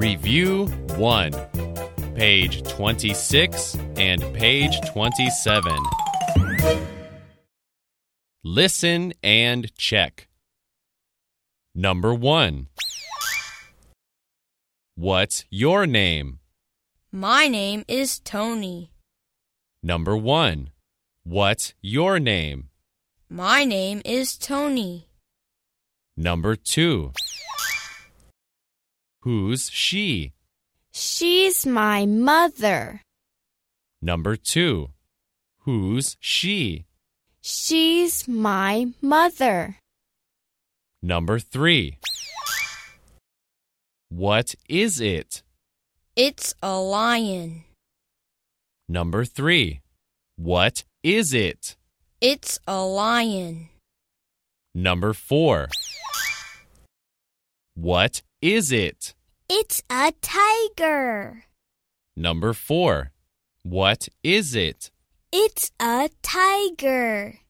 Review 1. Page 26 and page 27. Listen and check. Number 1. What's your name? My name is Tony. Number 1. What's your name? My name is Tony. Number 2. Who's she? She's my mother. Number 2. Who's she? She's my mother. Number 3. What is it? It's a lion. Number 3. What is it? It's a lion. Number 4. What is it? It's a tiger. Number 4. What is it? It's a tiger.